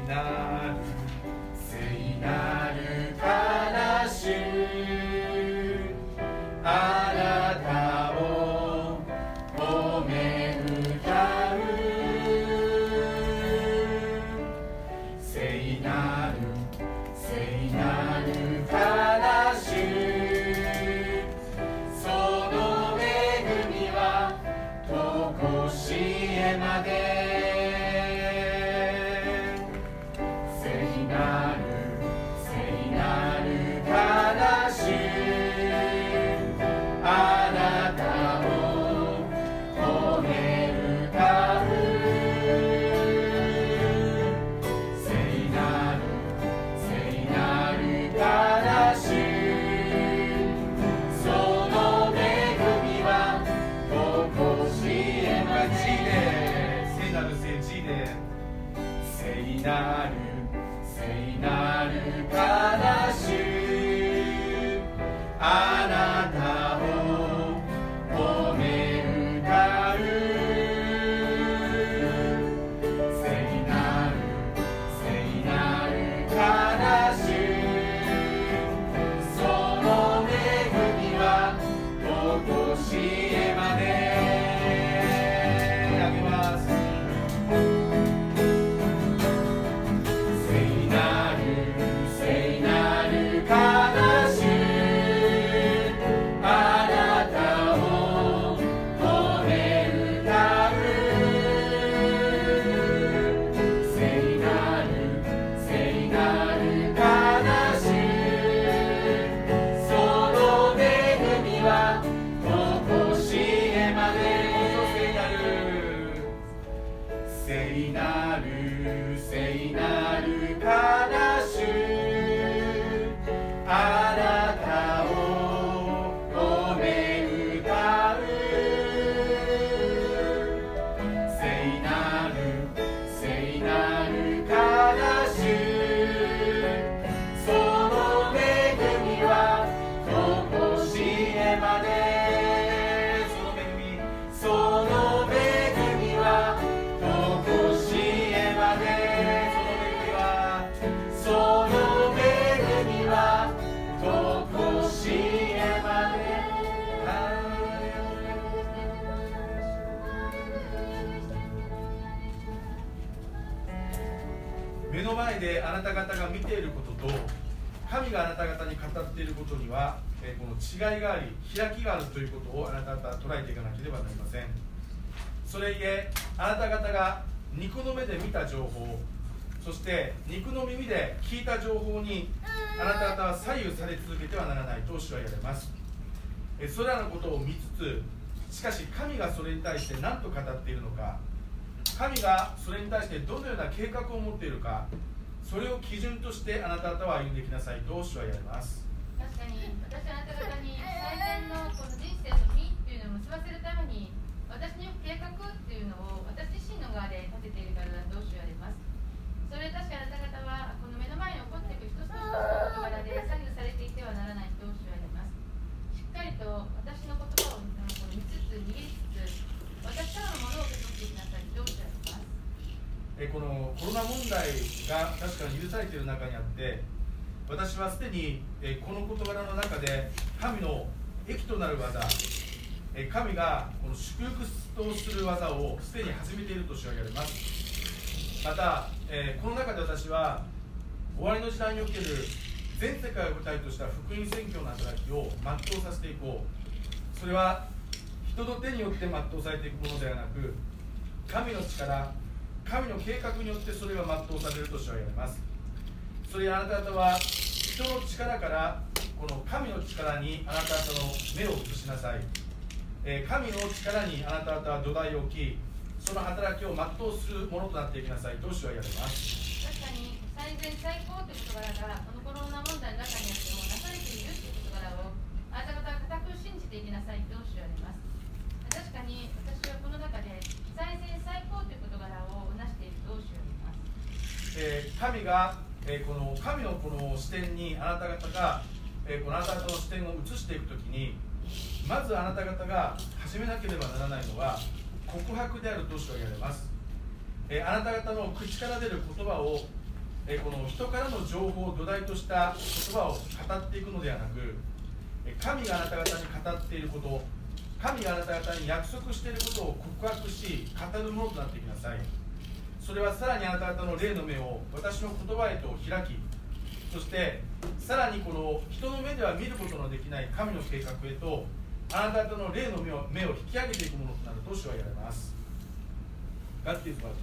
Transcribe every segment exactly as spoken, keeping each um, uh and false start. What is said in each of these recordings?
目の前であなた方が見ていることと神があなた方に語っていることには、えー、この違いがあり開きがあるということをあなた方は捉えていかなければなりません。それゆえあなた方が肉の目で見た情報、そして肉の耳で聞いた情報にあなた方は左右され続けてはならないと主は言われます。えそれらのことを見つつ、しかし神がそれに対して何と語っているのか、神がそれに対してどのような計画を持っているか、それを基準としてあなた方は歩んできなさいと主は言われます。 確かに私はあなた方に最善のこの人生の実っていうのを結ばせるために私によく計画っていうのを私自身の側で立てているからだと主は言われます。それ確かあなた方はこの目の前に起こっていく一つ一つの事柄で左右されていてはならないと主は言われます。しっかりと私の言葉を見つつ握りつつ私からのものを受け取っていきなさいと主は言われます。 えこのコロナ問題が確かに許されている中にあって、私はすでにえこの事柄の中で神の益となる技、え神がこの祝福とする技をすでに始めていると主は言われます。また、えこの中で私は終わりの時代における全世界を舞台とした福音宣教の働きを全うさせていこう。それは人の手によって全うされていくものではなく、神の力、神の計画によってそれが全うされると主は言われます。それあなた方は人の力からこの神の力にあなた方の目を移しなさい。えー、神の力にあなた方は土台を置き、その働きを全うするものとなっていきなさいと主は言われます。 確かに最善最高という事柄がこのコロナ問題の中にあってもなされているという事柄をあなた方は固く信じていきなさいと主は言われます。確かに私はこの中で最善最高という事柄をなしていると主は言います。 えー、神が、えー、この神のこの視点にあなた方が、えー、このあなた方の視点を移していくときに、まずあなた方が始めなければならないのは告白であると主は言われます。えー、あなた方の口から出る言葉をえこの人からの情報を土台とした言葉を語っていくのではなく、神があなた方に語っていること、神があなた方に約束していることを告白し語るものとなっていきなさい。それはさらにあなた方の霊の目を私の言葉へと開き、そしてさらにこの人の目では見ることのできない神の計画へとあなた方の霊の目を目を引き上げていくものとなると主は言われます。God is working.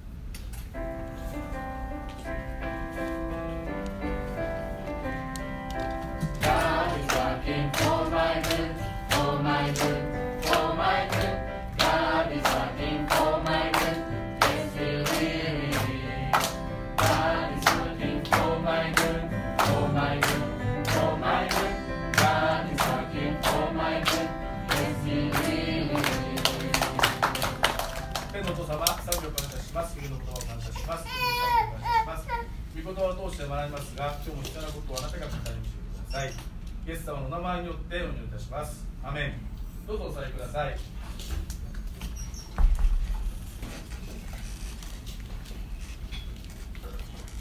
God is working for my good, for my good, for my good. God is working for my good. Yes, He really is. God is working for my good, for my good, for my good. God is working for my good. Yes, He really is. 天のお父様、賛美を感謝します。天の言葉を感謝します。天の賛美を感謝します。御言葉を通して学びますが、今日も必要なことをあなたが語りにしてください。イエス様の名前によってお祈りいたします。アメン。どうぞお座りください。